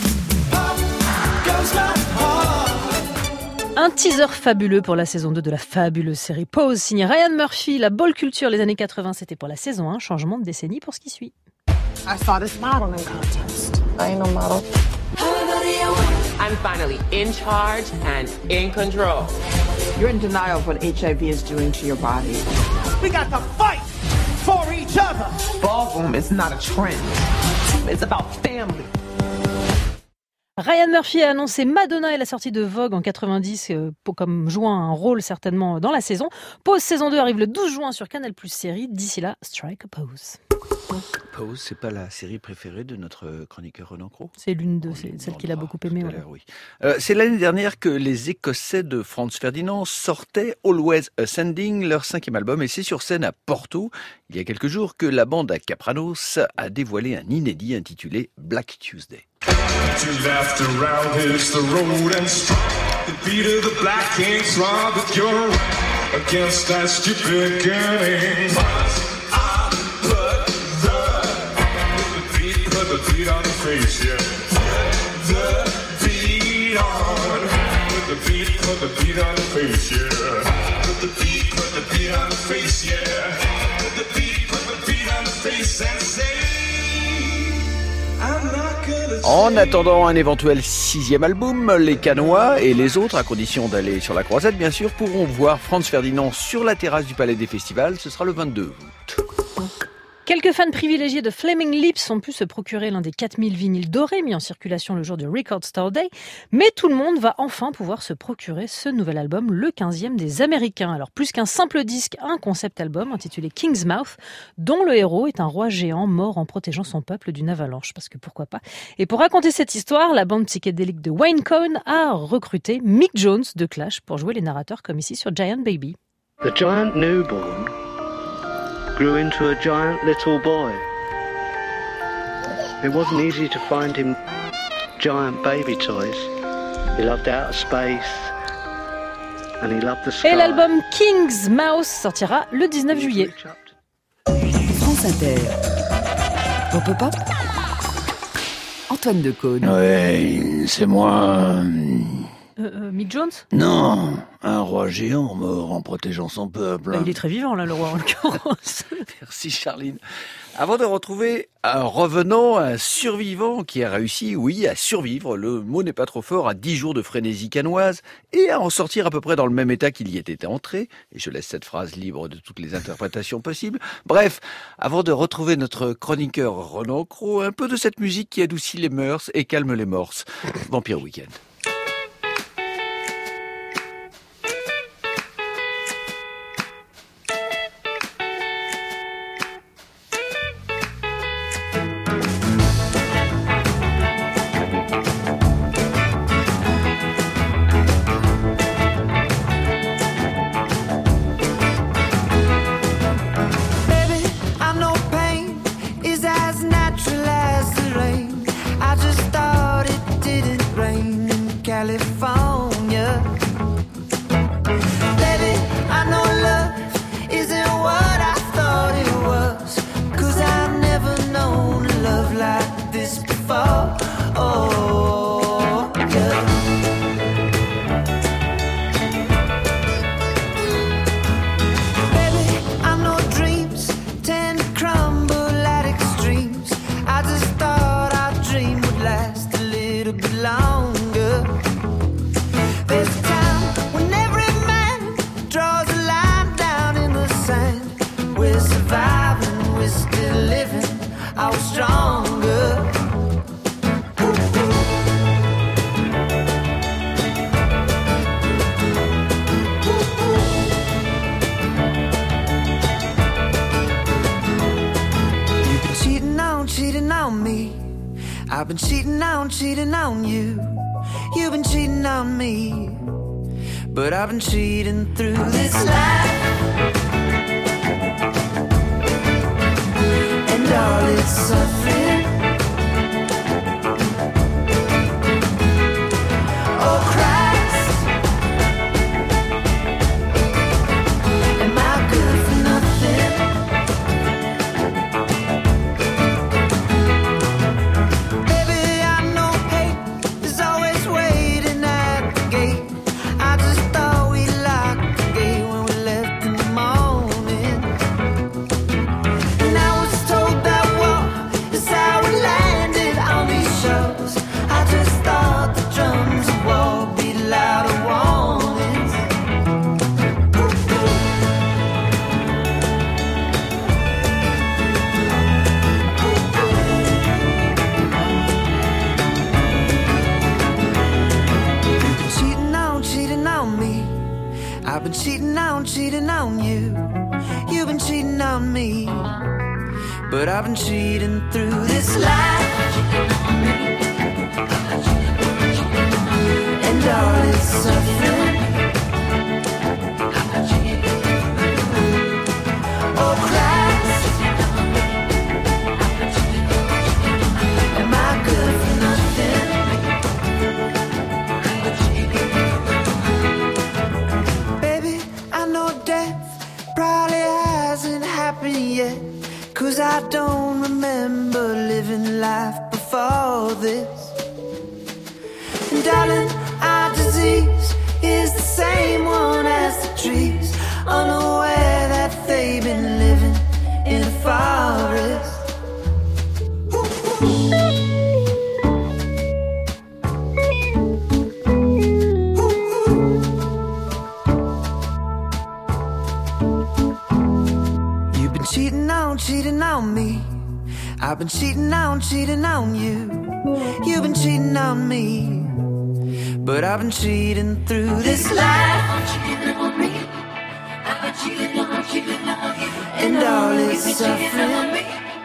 Un teaser fabuleux pour la saison 2 de la fabuleuse série Pose, signé Ryan Murphy. La ball culture, les années 80, c'était pour la saison 1, changement de décennie pour ce qui suit. I saw this modeling contest. I ain't no model. I'm finally in charge and in control. You're in denial of what HIV is doing to your body. We got to fight for each other. Ballroom is not a trend. It's about family. Ryan Murphy a annoncé Madonna et la sortie de Vogue en 90 comme jouant un rôle certainement dans la saison. Pose saison 2 arrive le 12 juin sur Canal+ série. D'ici là, strike a pose. Pose, c'est pas la série préférée de notre chroniqueur Renan Cros? C'est l'une de celles qu'il a beaucoup aimé. Ouais. Oui. C'est l'année dernière que les Écossais de Franz Ferdinand sortaient Always Ascending, leur 5e album, et c'est sur scène à Porto, il y a quelques jours, que la bande à Capranos a dévoilé un inédit intitulé Black Tuesday. To left around is the road and strike the beat of the black kings rob that you're against that stupid gang. I put the beat on the face, yeah. Put the beat on. Put the beat on the face, yeah. Put the beat on the face, yeah. Put the beat on the face and say I'm not gonna. En attendant un éventuel 6e album, les Canois et les autres, à condition d'aller sur la croisette bien sûr, pourront voir Franz Ferdinand sur la terrasse du Palais des Festivals. Ce sera le 22 août. Quelques fans privilégiés de Flaming Lips ont pu se procurer l'un des 4000 vinyles dorés mis en circulation le jour du Record Store Day. Mais tout le monde va enfin pouvoir se procurer ce nouvel album, le 15e des Américains. Alors plus qu'un simple disque, un concept album intitulé King's Mouth, dont le héros est un roi géant mort en protégeant son peuple d'une avalanche, parce que pourquoi pas. Et pour raconter cette histoire, la bande psychédélique de Wayne Coyne a recruté Mick Jones de Clash pour jouer les narrateurs comme ici sur Giant Baby. The giant newborn grew into a giant little boy. It wasn't easy to find him giant baby toys. He loved outer space and he loved the sky. Et l'album King's Mouth sortira le 19 juillet. France Inter. Pop pop pop. Antoine Decaune. Ouais, c'est moi. Mick Jones? Non, un roi géant mort en protégeant son peuple. Il est très vivant là, le roi en l'occurrence. Merci Charline. Avant de retrouver un revenant, un survivant qui a réussi, oui, à survivre, le mot n'est pas trop fort, à 10 jours de frénésie canoise et à en sortir à peu près dans le même état qu'il y était entré, et je laisse cette phrase libre de toutes les interprétations possibles. Bref, avant de retrouver notre chroniqueur Renan Cros, un peu de cette musique qui adoucit les mœurs et calme les morses. Vampire Weekend. I've been cheating on you. You've been cheating on me. But I've been cheating through this life. And all its suffering. Oh Christ, am I good for nothing? Baby, I know hate is always waiting at the gate. I just thought we locked the gate when we left in the morning. And I was told that war is how we landed on these shores. I just thought the drums of war beat louder warnings. You've been cheating on me. I've been cheating on you. You've been cheating on me. But I've been cheating through this life. And all its suffering. Oh Christ, am I good for nothing? Baby, I know death probably hasn't happened yet. 'Cause I don't remember living life before this. And darling, our disease is the same one as the trees, unaware that they've been living in a forest. You've been cheating on me. I've been cheating on you. You've been cheating on me. But I've been cheating through this life. And all its suffering.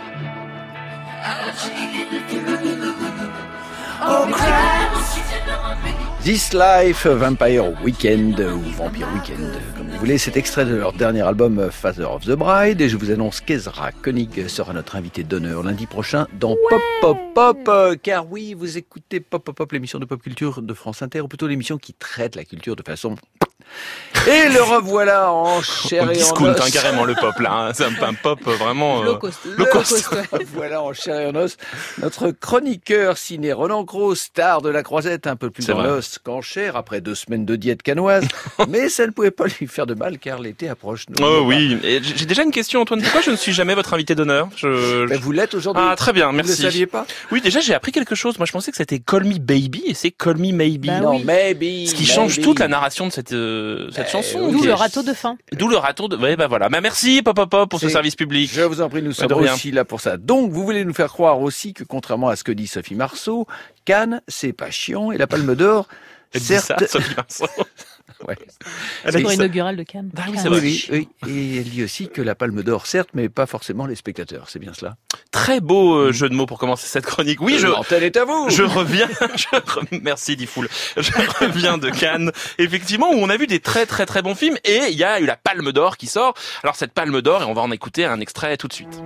Oh Christ. This Life, Vampire Weekend ou Vampire Weekend, comme vous voulez, c'est extrait de leur dernier album Father of the Bride et je vous annonce qu'Ezra Koenig sera notre invité d'honneur lundi prochain dans Pop Pop Pop. Car oui, vous écoutez Pop Pop Pop, l'émission de pop culture de France Inter, ou plutôt l'émission qui traite la culture de façon... Et le revoilà en chair et en os. Hein, carrément le pop là, hein. C'est un pop vraiment low cost. Ouais. Voilà en chair et en os notre chroniqueur ciné Roland Gros, star de la Croisette, un peu plus dans l'os qu'en chair après 2 semaines de diète canoise, mais ça ne pouvait pas lui faire de mal car l'été approche. Oh oui, et j'ai déjà une question Antoine, pourquoi je ne suis jamais votre invité d'honneur? Ben, vous l'êtes aujourd'hui. Ah très bien, merci. Vous ne le saviez pas? Oui, déjà j'ai appris quelque chose. Moi je pensais que c'était Call Me Baby et c'est Call Me Maybe. Bah, non, oui. Maybe. Ce qui change toute la narration de cette chanson. D'où le râteau de fin. D'où le râteau de... Ouais, bah voilà. Bah merci, Pop Pop Pop, pour ce service public. Je vous en prie, nous sommes aussi là pour ça. Donc, vous voulez nous faire croire aussi que, contrairement à ce que dit Sophie Marceau, Cannes, c'est pas chiant, et la Palme d'Or, elle certes... dit ça, Sophie Marceau. Ouais. C'est pour inaugurale de Cannes. Ah oui, c'est vrai. Oui. Et elle dit aussi que la Palme d'Or, certes, mais pas forcément les spectateurs. C'est bien cela. Très beau jeu de mots pour commencer cette chronique. Oui, l'antenne est à vous. Je reviens. Merci, Difool. Je reviens de Cannes, effectivement, où on a vu des très très très bons films, et il y a eu la Palme d'Or qui sort. Alors cette Palme d'Or, et on va en écouter un extrait tout de suite.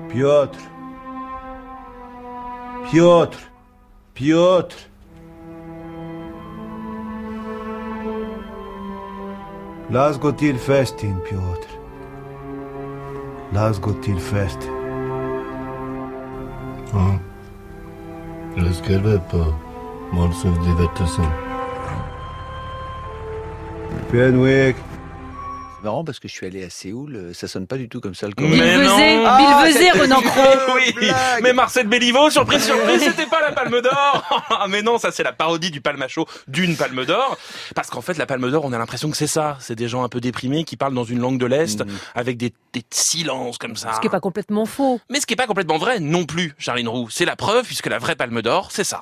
Piotr. Lass gå till festen, Piotr. Lass gå till festen. Ja. Jag skriver på Målsöv Divertesen. Fenwick. C'est marrant parce que je suis allé à Séoul, ça sonne pas du tout comme ça le Bill Vezet, Renan Cros. Oui, mais Marcel Béliveau, surprise, c'était pas la Palme d'Or. Mais non, ça c'est la parodie du Palmacho d'une Palme d'Or. Parce qu'en fait, la Palme d'Or, on a l'impression que c'est ça. C'est des gens un peu déprimés qui parlent dans une langue de l'Est avec des silences comme ça. Ce qui est pas complètement faux. Mais ce qui est pas complètement vrai non plus, Charline Roux. C'est la preuve puisque la vraie Palme d'Or, c'est ça.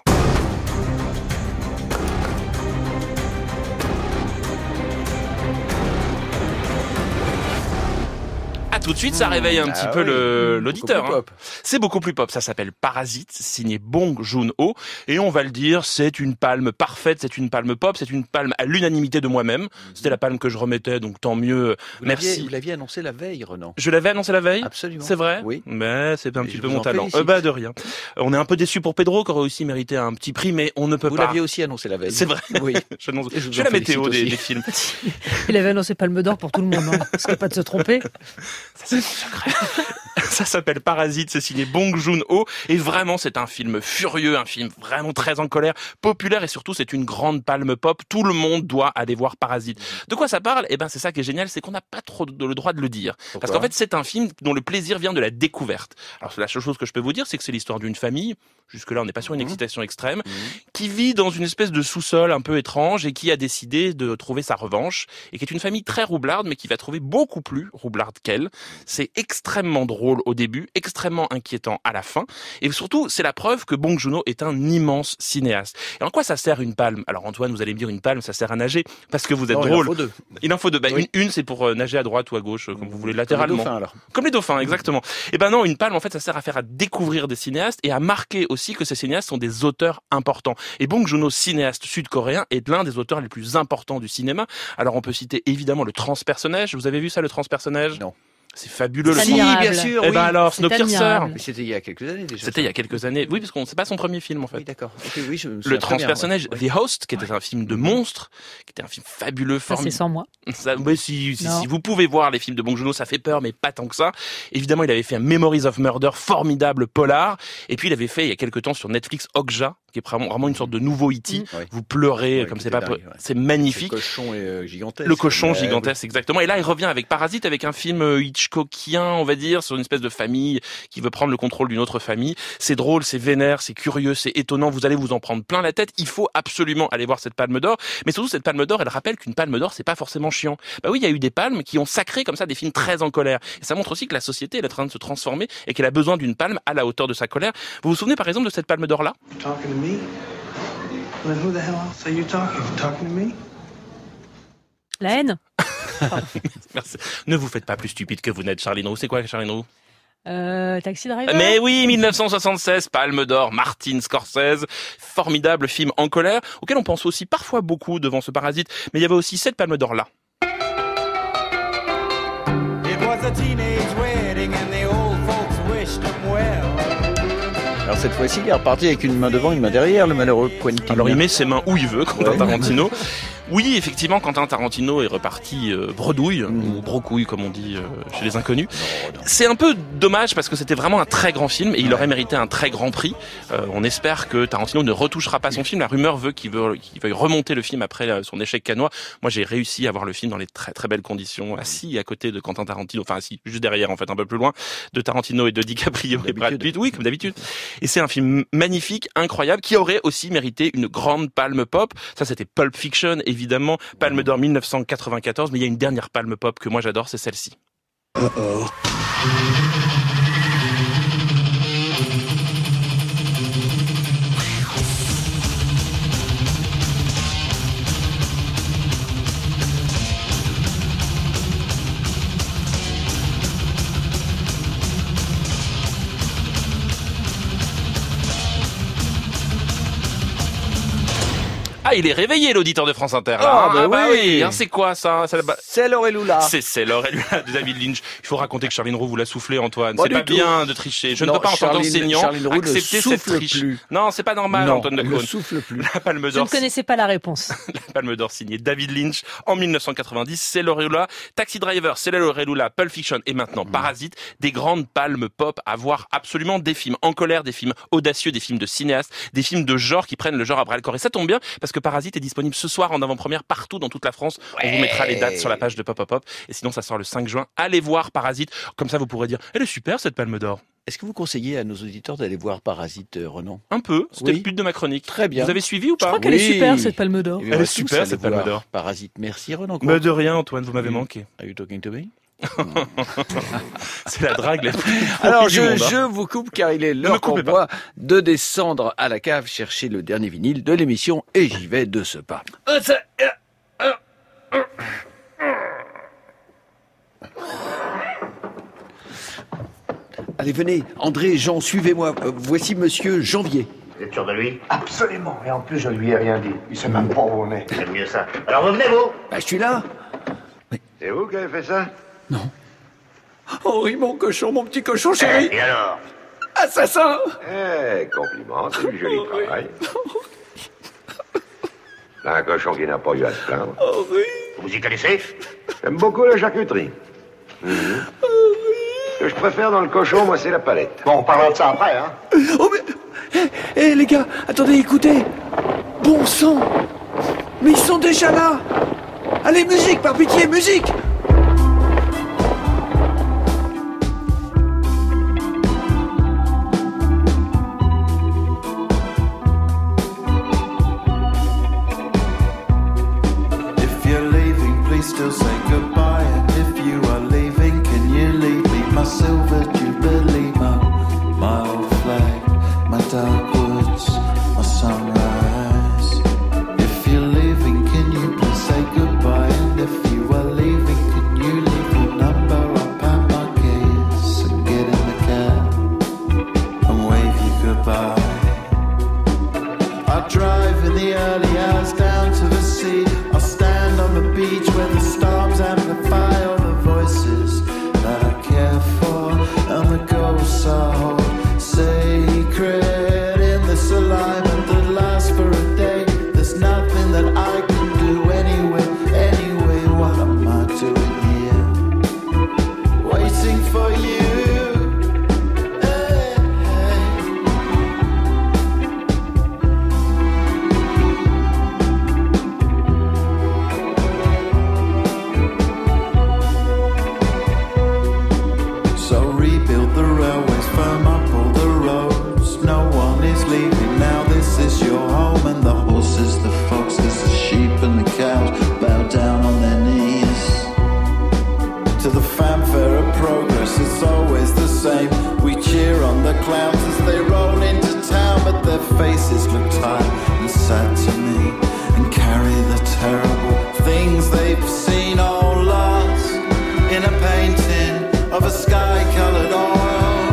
Ah, tout de suite, ça réveille un petit peu l'auditeur. Hein. C'est beaucoup plus pop. Ça s'appelle Parasite, signé Bong Joon-ho. Et on va le dire, c'est une palme parfaite, c'est une palme pop, c'est une palme à l'unanimité de moi-même. C'était la palme que je remettais, donc tant mieux. Merci. Vous l'aviez annoncé la veille, Renan. Je l'avais annoncé la veille? Absolument. C'est vrai? Oui. Mais c'est un petit peu mon talent. De rien. On est un peu déçus pour Pedro, qui aurait aussi mérité un petit prix, mais on ne peut pas. Vous l'aviez aussi annoncé la veille. C'est vrai. Oui. Je fais la météo des films. Il avait annoncé Palme d'Or pour tout le monde, hein. Parce qu'il pas de se tromper. Ça, c'est mon secret. Ça s'appelle Parasite, c'est signé Bong Joon-ho. Et vraiment, c'est un film furieux, un film vraiment très en colère, populaire et surtout, c'est une grande palme pop. Tout le monde doit aller voir Parasite. De quoi ça parle? Eh ben, c'est ça qui est génial, c'est qu'on n'a pas trop le droit de le dire. Pourquoi? Parce qu'en fait, c'est un film dont le plaisir vient de la découverte. Alors, la seule chose que je peux vous dire, c'est que c'est l'histoire d'une famille. Jusque-là, on n'est pas sur une excitation extrême, qui vit dans une espèce de sous-sol un peu étrange et qui a décidé de trouver sa revanche et qui est une famille très roublarde, mais qui va trouver beaucoup plus roublarde qu'elle. C'est extrêmement drôle au début, extrêmement inquiétant à la fin. Et surtout, c'est la preuve que Bong Joon-ho est un immense cinéaste. Et en quoi ça sert une palme? Alors Antoine, vous allez me dire une palme, ça sert à nager parce que vous êtes drôle. Il en faut deux. Oui. Une, c'est pour nager à droite ou à gauche, comme vous voulez, latéralement. Comme les dauphins, alors. Comme les dauphins, exactement. Et ben non, une palme, en fait, ça sert à découvrir des cinéastes et à marquer aussi que ces cinéastes sont des auteurs importants. Et Bong Joon-ho, cinéaste sud-coréen, est l'un des auteurs les plus importants du cinéma. Alors on peut citer évidemment le transpersonnage. Vous avez vu ça, le transpersonnage? Non. C'est fabuleux. C'est bien sûr. Eh ben alors, Snowpiercer. Mais c'était il y a quelques années déjà. C'était il y a quelques années. Oui, parce qu'on c'est pas son premier film en fait. Oui, d'accord. Okay, oui, le transpersonnage, The Host, qui était un film de monstres, qui était un film fabuleux, formidable. C'est sans moi. Ça, oui, si vous pouvez voir les films de Bong Joon-ho, ça fait peur, mais pas tant que ça. Évidemment, il avait fait un Memories of Murder, formidable polar. Et puis, il avait fait il y a quelques temps sur Netflix Okja, qui est vraiment une sorte de nouveau E.T. Vous pleurez comme c'est pas, c'est magnifique. Le cochon est gigantesque. Le cochon gigantesque, exactement. Et là, il revient avec Parasite, avec un film Hitchcockien, on va dire, sur une espèce de famille qui veut prendre le contrôle d'une autre famille. C'est drôle, c'est vénère, c'est curieux, c'est étonnant. Vous allez vous en prendre plein la tête. Il faut absolument aller voir cette Palme d'Or. Mais surtout, cette Palme d'Or, elle rappelle qu'une Palme d'Or, c'est pas forcément chiant. Bah oui, il y a eu des palmes qui ont sacré comme ça des films très en colère. Et ça montre aussi que la société, elle est en train de se transformer et qu'elle a besoin d'une palme à la hauteur de sa colère. Vous vous souvenez par exemple de cette Palme d'Or là? Talking to me? Then who the hell else are you talking? Talking to me? La haine. Merci. Ne vous faites pas plus stupide que vous n'êtes, Charline Roux. C'est quoi, Charline Roux? Taxi Driver. Mais oui, 1976, Palme d'Or, Martin Scorsese, formidable film en colère, auquel on pense aussi parfois beaucoup devant ce Parasite, mais il y avait aussi cette Palme d'Or là. It was a teenage wedding and the old folks wished him well. Alors cette fois-ci, il est reparti avec une main devant, une main derrière, le malheureux Quentin. Alors il met ses mains où il veut, Quentin Tarantino. Oui, effectivement, Quentin Tarantino est reparti bredouille, ou brocouille comme on dit chez les inconnus. C'est un peu dommage parce que c'était vraiment un très grand film et il aurait mérité un très grand prix. On espère que Tarantino ne retouchera pas son film. La rumeur veut qu'il veuille remonter le film après son échec cannois. Moi, j'ai réussi à voir le film dans les très très belles conditions, assis à côté de Quentin Tarantino, enfin assis juste derrière en fait, un peu plus loin, de Tarantino et de DiCaprio et Brad Pitt. Oui, comme d'habitude. Et c'est un film magnifique, incroyable, qui aurait aussi mérité une grande palme pop. Ça, c'était Pulp Fiction, évidemment, Palme d'Or 1994, mais il y a une dernière palme pop que moi j'adore, c'est celle-ci. Ah, il est réveillé, l'auditeur de France Inter. Là. Ah, bah oui. C'est quoi, ça? C'est Laure et Lula. C'est Laure et Lula de David Lynch. Il faut raconter que Charline Roux vous l'a soufflé, Antoine. C'est pas bien de tricher. Je ne peux pas, en tant qu'enseignant, accepter cette triche. Non, c'est pas normal, Antoine Decaune. Ne souffle plus. La Palme d'Or. Je ne connaissais pas la réponse. La Palme d'Or signée David Lynch en 1990. C'est Laure et Lula. Taxi Driver, c'est Laure et Lula. Pulp Fiction et maintenant Parasite. Des grandes palmes pop à voir absolument, des films en colère, des films audacieux, des films de cinéastes, des films de genre qui prennent le genre à bras le corps. Et ça tombe bien parce que Parasite est disponible ce soir en avant-première partout dans toute la France. On vous mettra les dates sur la page de Pop Pop Pop. Et sinon, ça sort le 5 juin. Allez voir Parasite. Comme ça, vous pourrez dire, elle est super cette Palme d'Or. Est-ce que vous conseillez à nos auditeurs d'aller voir Parasite, Renan? Un peu. C'était le but de ma chronique. Très bien. Vous avez suivi ou pas? Je crois qu'elle est super cette Palme d'Or. Elle est super cette Palme d'Or. Parasite. Merci Renan. Mais de rien, Antoine, vous m'avez manqué. Are you talking to me? C'est la drague la plus. Alors je vous coupe car il est l'heure pour moi de descendre à la cave chercher le dernier vinyle de l'émission et j'y vais de ce pas. Allez, venez. André et Jean, suivez-moi. Voici monsieur Janvier. Vous êtes sûr de lui? Absolument. Et en plus, je lui ai rien dit. Il sait même pas où on est. C'est mieux ça. Alors revenez-vous. Bah, je suis là. Mais... C'est vous qui avez fait ça? Non. Henri, mon cochon, mon petit cochon chéri. Et alors? Assassin! Compliment, c'est du joli travail. Là, un cochon qui n'a pas eu à se plaindre. Henri! Vous y connaissez? J'aime beaucoup la charcuterie. Ce que je préfère dans le cochon, moi, c'est la palette. Bon, on parlera de ça après, hein? Oh, mais... Hé, les gars, attendez, écoutez. Bon sang! Mais ils sont déjà là! Allez, musique, par pitié, musique! Still say goodbye, and if you are leaving, can you leave me my silver jubilee, my old flag, my dark woods, my sunrise? If you're leaving, can you please say goodbye, and if you are leaving, can you leave your number? I'll pack my keys and get in the cab and wave you goodbye. I drive in the early hours down to the sea. I'll stand on the beach where the storms amplify all the voices that I care for, and the ghosts I hold sacred in this alignment that lasts for a day. There's nothing that I can do anyway. What am I doing here? Waiting for you. Clouds as they roll into town, but their faces look tired and sad to me, and carry the terrible things they've seen all lost in a painting of a sky-coloured oil.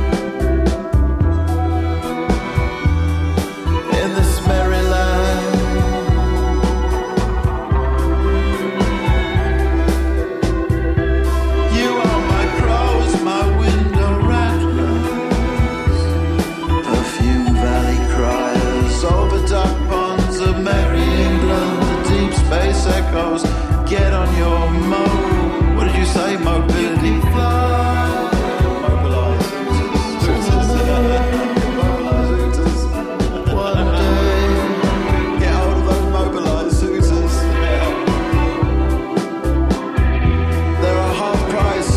In this merry land, you are my crows, my window rattlers, over dark ponds of merry England, the deep space echoes. Get on your what did you say? Mobility fly. Mobilise Hooters. One day, get hold of those Mobilise Hooters. They're a half price.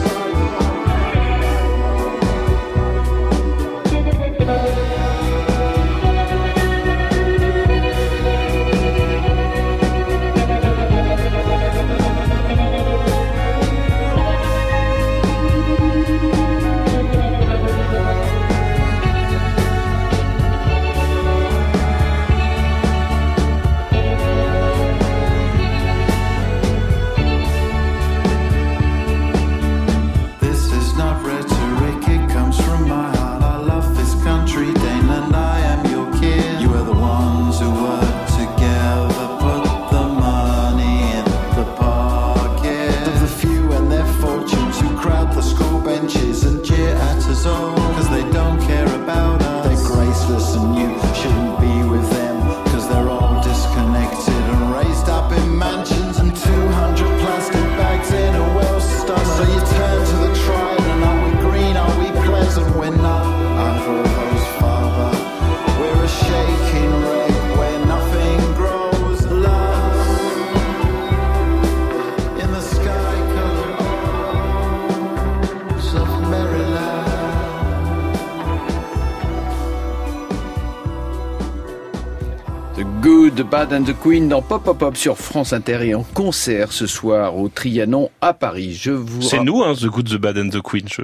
Good, Bad and the Queen dans Pop Pop Pop sur France Inter et en concert ce soir au Trianon à Paris. C'est nous, hein, The Good, The Bad and the Queen.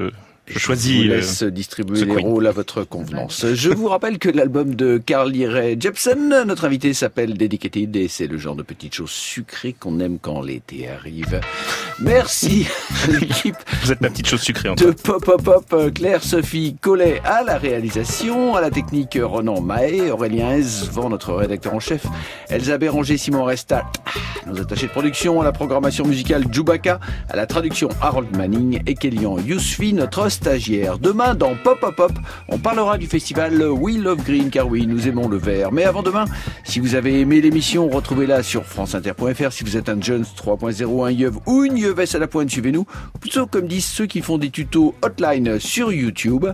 Je choisis. Je vous laisse distribuer les rôles à votre convenance. Je vous rappelle que l'album de Carly Rae Jepsen, notre invité, s'appelle Dedicated et c'est le genre de petites choses sucrées qu'on aime quand l'été arrive. Merci à l'équipe. Vous êtes ma petite chose sucrée en de Pop Pop Pop, Claire-Sophie Collet à la réalisation, à la technique Ronan Mahé, Aurélien Esvan, notre rédacteur en chef, Elsa Béranger, Simon Resta, nos attachés de production, à la programmation musicale Djoubaka, à la traduction Harold Manning et Kélian Yousfi, notre stagiaire. Demain, dans Pop Pop Pop, on parlera du festival We Love Green, car oui, nous aimons le vert. Mais avant demain, si vous avez aimé l'émission, retrouvez-la sur franceinter.fr. Si vous êtes un Jones 3.0, un Yeuve ou une Yeuvesse à la pointe, suivez-nous. Plutôt comme disent ceux qui font des tutos hotline sur YouTube.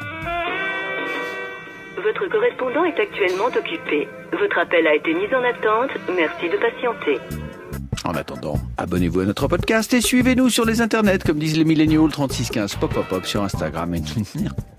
Votre correspondant est actuellement occupé. Votre appel a été mis en attente. Merci de patienter. En attendant, abonnez-vous à notre podcast et suivez-nous sur les internets, comme disent les milléniaux, 3615 Pop Pop Pop sur Instagram et Twitter.